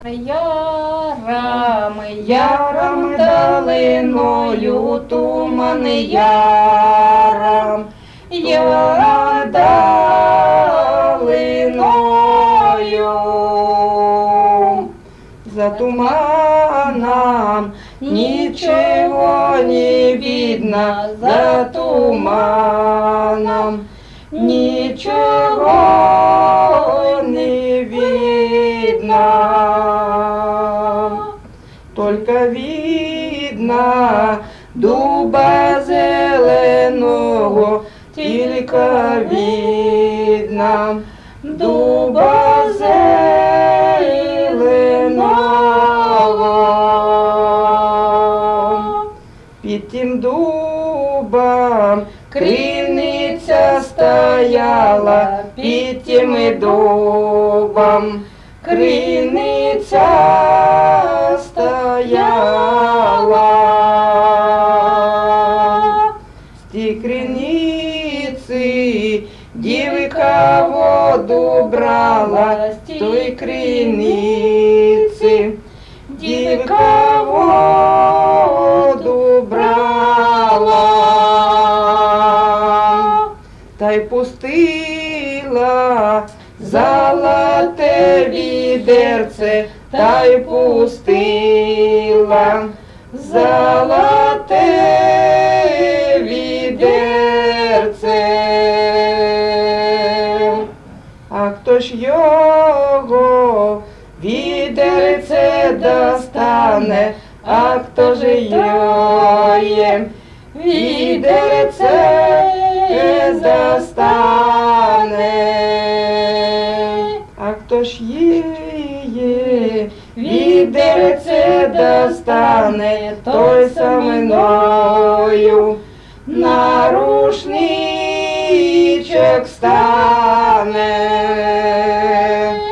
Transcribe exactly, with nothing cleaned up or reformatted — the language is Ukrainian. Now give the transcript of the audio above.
Ярами, ярам долиною, туман ярам, ярам долиною. За туманом ничего не видно, за туманом ничего не видно. Только видно дуба зеленого, только видно дуба зеленого. Під тим дубом криниця стояла, під тим дубом криниця стояла. З тій криниці дівка воду брала, з тій криниці дівка воду брала, та й пустила золоте відерце, та й пустила золоте відерце. А хто ж його відерце достане, а хто ж йоє відерце достане? А хто ж її відерце достане, той со мною на рушничок стане.